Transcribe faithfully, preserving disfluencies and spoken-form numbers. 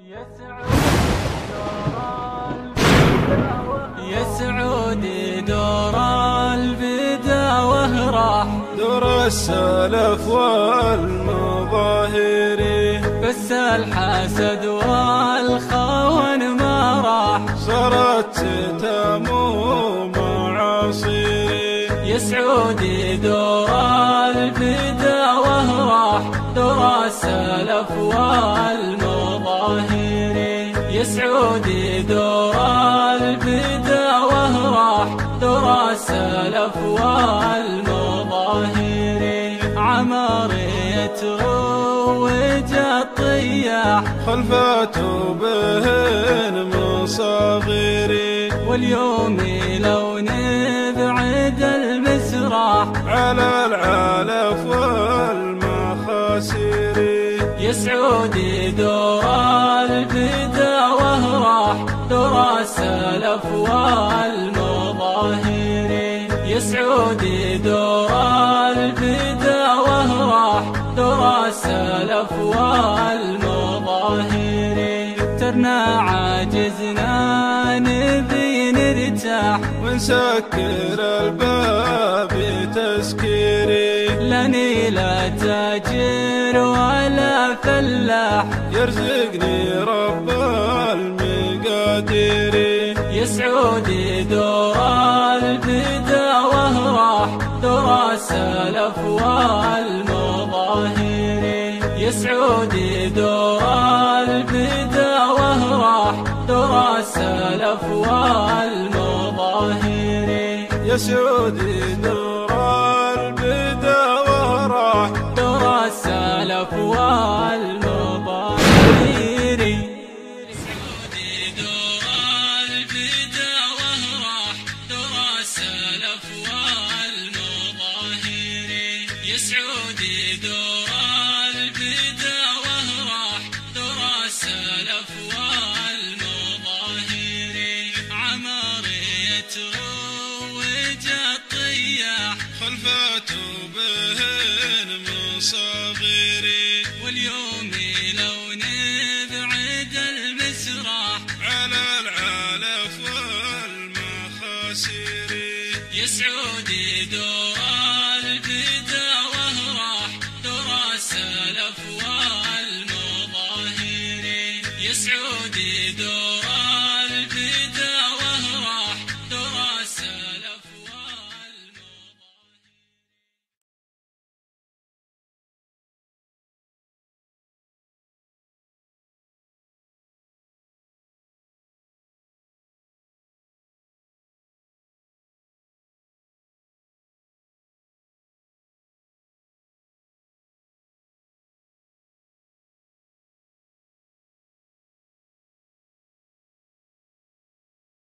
يا سعودي دور البداوة راح، دور السلف والمظاهر، بس الحسد والخون ما راح، صارت ستام ومعاصير. يا سعودي دور البداوة راح، دور السلف والمظاهر، يا سعودي دور البداوة راح، دور السلف والمظاهر، عمارية روج الطياح، خلفته بهن مصاغير، واليوم لو نبعد المسراح، على العالف والمخاسير. يا سعودي دور البداوة راح، دور السلف والمظاهر، يا سعودي دور البداوة راح، دور السلف والمظاهر، ترنا عاجزنا نبي نرتاح، ونسكر الباب تسكيري، لاني لا تاجر ولا فلاح، يرزقني رب المقادير. يا سعودي دور البداوة راح، دور السلف والمظاهر، يا سعودي دور البداوة راح، دور السلف والمظاهر، يا سعودي دور البداوة راح، دور السلف والمظاهر، يا سعودي دور البداوة راح، دور السلف والمظاهر، يا سعودي دور البداوة راح، دور السلف والمظاهر، عمارية روج الطياح، خلفته بهن مصاغير.